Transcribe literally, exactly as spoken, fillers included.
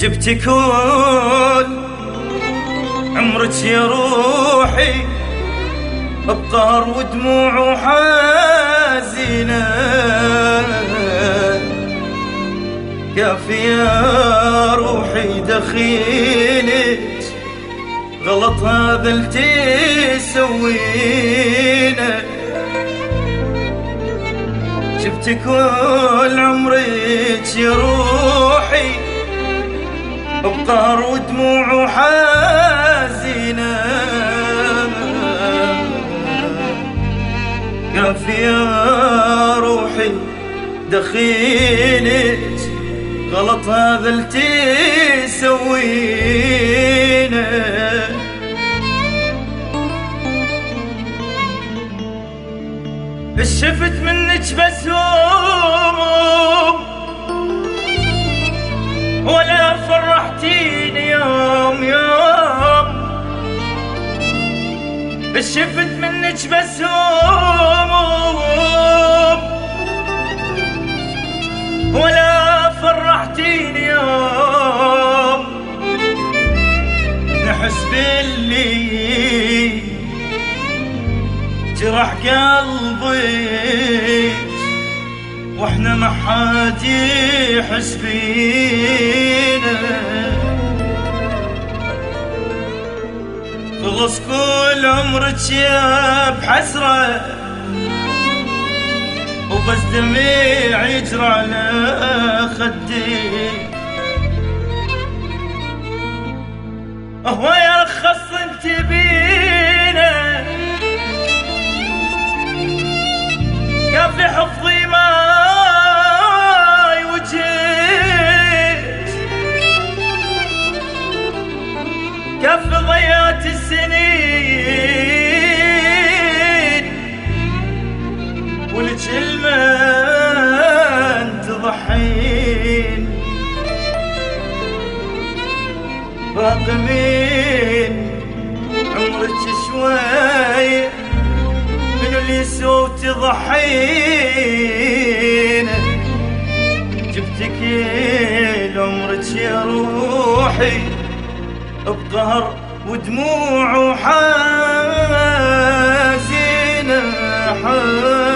جبت كل عمرك يا روحي بقهر ودموع وحزينة، كافي يا روحي دخيلك غلط هذا اللي تسوينه. جبت كل عمرك يا روحي بقهر ودموع وحزينة، كافي يا روحي دخيلك غلط هذا اللي تسوينه. شفت منك بس هموم ولا فرحتيني يوم يوم، شفت منك بس هموم ولا فرحتيني يوم، نحس باللي جرح قلبي واحنا ما حد يحس بينا. خلص كل عمرك يا بحسرة وبس دميع يجرى على خدي، هو يرخص انت بينا كافي حفظي ما يوجد، كافي ضيعت السنين والكلمة تضحين، باقي من عمرك شوية من اللي صوت ضحين. جبتك كل عمرك يا روحي بقهر ودموع وحزينة.